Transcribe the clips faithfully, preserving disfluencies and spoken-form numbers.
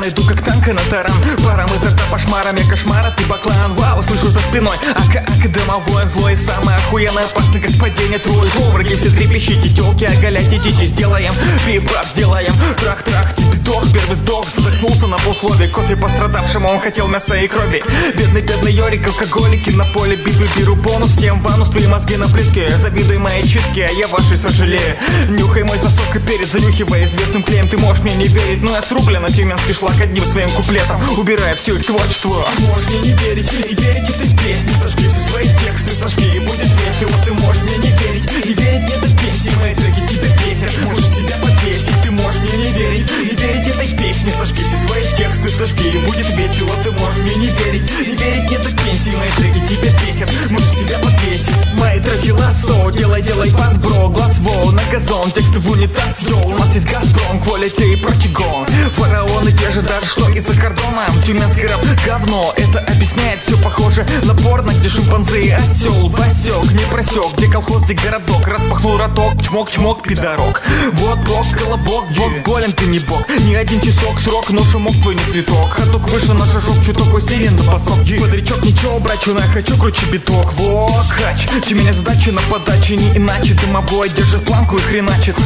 иду как танка на таран. Паром изо рта пошмарами кошмара, ты баклан. Вау, слышу за спиной, ака-ака дымовой злой. Самый охуенный, опасный, как падение твой. О, враги все трепещите, телки оголять идите. Сделаем, бибап сделаем, трах-трах, тебе дох, первый сдох. Задохнулся на полслове, кофе пострадавшему, он хотел мяса и крови. Бедный-бедный Йорик, алкоголики на поле битвы. Беру бонус, всем ванус, твои мозги на плитке. Завидуй моей читке, а я вашей сожалею. Нюхай мой засок и перец, занюхивая известным клеем. Ты можешь мне не верить, но я срублен на тюменский шлак одним своим куплетом, убирая все их творчество. Можешь мне не верить, не верить этой песне. Сожги все свои тексты, сожги и будет весело. Ты можешь мне не верить, не верить мне до пенсии. Мои треки тебя бесят, можешь себя подвесить. Ты можешь мне не верить, не верить этой песне. Сожги все свои тексты, сожги и будет весело. Ты можешь мне не верить, не верить мне до пенсии. Мои треки тебя бесят, можешь себя подвесить. Мои треки лассо, делай, делай пас, бро. Глаз воу, на газон, тексты в унитаз, йоу. У нас есть Газпром, quality и прочий гон. Фараоны те же, даже что из-за кордона. Тюменский рэп говно, это объясняет все похоже на порно, где шимпанзе и осел. Басек, не просек, где колхоз, где городок. Распахнул роток, чмок-чмок, пидорок. Вот бог, колобок, бог, голем ты не бог. Ни один часок, срок, но шумок твой не цветок. Ходок выше на шажок, чуток усилен до посок. Бодрячок, ничего, брачу, на хочу, круче биток. Во, хач, Тюмень задача на подаче, не иначе. Дымовой держит планку и хреначит.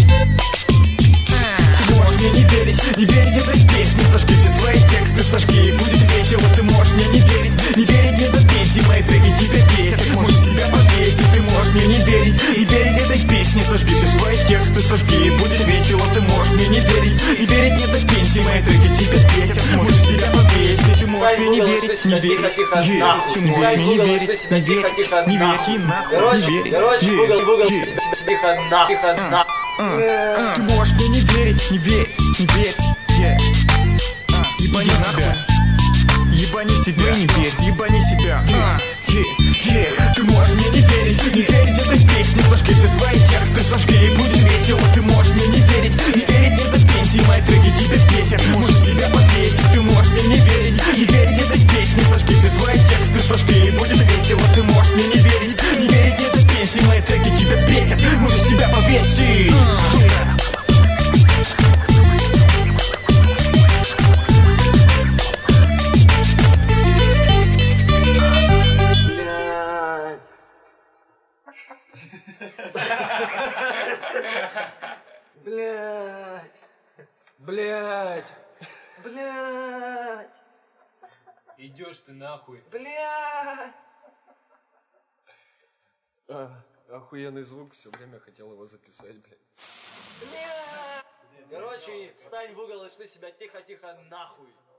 Можешь мне не верить, не верить этой песне. Сожги все свои тексты, сожги и будет весело. Ты можешь мне не верить, не верить мне до пенсии. Мои треки тебя бесят, можешь себя подвесить. Ты можешь мне не верить, не верить этой песне. Сожги все свои тексты, сожги и будет весело. Ты можешь мне не верить, не верить мне до пенсии. Мои треки тебя бесят, можешь себя подвесить. Ты можешь мне не верить, не верить, ты можешь мне не верить, не верить, не верить, и нахуй, не верить. Короче, в угол, в угол, тихо, на, тихо, на. Ты можешь мне не верить, не верить, не верить, yeah. uh, Ебани себя, ебани себя, не верь, ебани себя, uh, yeah, yeah. Ты можешь мне не верить, не верить этой песне. Сожги все свои тексты, сожги и будет весело. Ты можешь мне не верить, не верить мне до пенсии. Мои треки тебя бесят, можешь себя подвесить. Ты можешь мне не верить, не верить этой песне. Сожги все свои тексты, сожги и будет весело. Ты можешь мне не верить, не верить мне до пенсии. Мои треки тебя бесят, можешь себя повесить. Блять, блять, блять. Идешь ты нахуй. Блять. А, охуенный звук, все время хотел его записать, блядь. Блять. Короче, встань в угол и шли себя тихо-тихо нахуй.